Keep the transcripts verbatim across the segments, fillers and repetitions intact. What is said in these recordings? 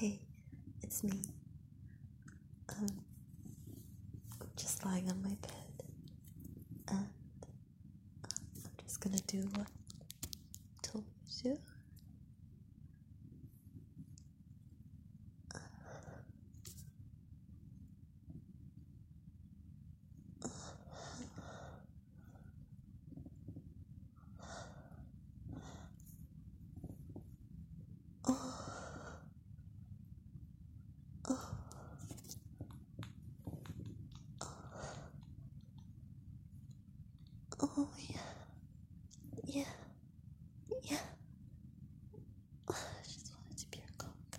Hey, it's me. Um, I'm just lying on my bed, and I'm just gonna do what I told you. Oh, yeah. Yeah. Yeah. I just wanted to be your cock.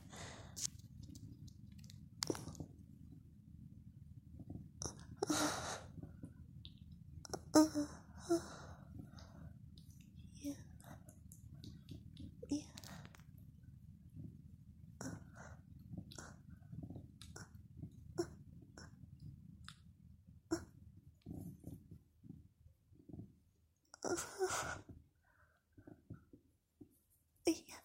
Yeah. Yeah. Yeah.